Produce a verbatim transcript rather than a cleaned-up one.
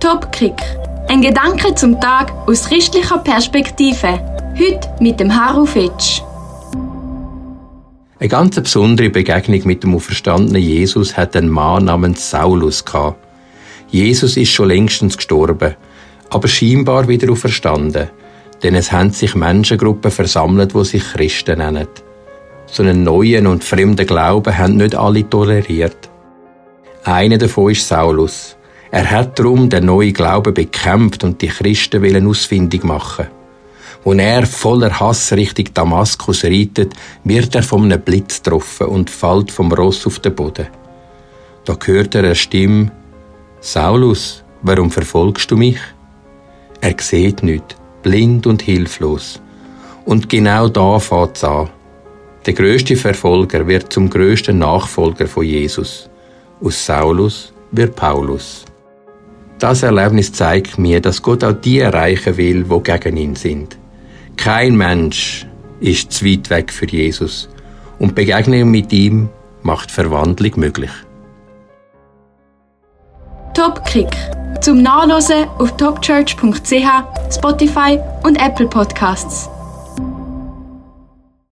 Top-Kick. Ein Gedanke zum Tag aus christlicher Perspektive. Heute mit dem Harro Fetsch. Eine ganz besondere Begegnung mit dem auferstandenen Jesus hat ein Mann namens Saulus gehabt. Jesus ist schon längstens gestorben, aber scheinbar wieder auferstanden, denn es haben sich Menschengruppen versammelt, die sich Christen nennen. So einen neuen und fremden Glauben haben nicht alle toleriert. Einer davon ist Saulus. Er hat darum den neuen Glauben bekämpft und die Christen wollen ausfindig machen. Als er voller Hass Richtung Damaskus reitet, wird er von einem Blitz getroffen und fällt vom Ross auf den Boden. Da hört er eine Stimme: «Saulus, warum verfolgst du mich?» Er sieht nichts, blind und hilflos. Und genau da fängt es an. Der grösste Verfolger wird zum grössten Nachfolger von Jesus. Aus Saulus wird Paulus. Das Erlebnis zeigt mir, dass Gott auch die erreichen will, die gegen ihn sind. Kein Mensch ist zu weit weg für Jesus. Und Begegnung mit ihm macht Verwandlung möglich. Top-Kick. Zum Nachlesen auf topchurch punkt c h, Spotify und Apple Podcasts.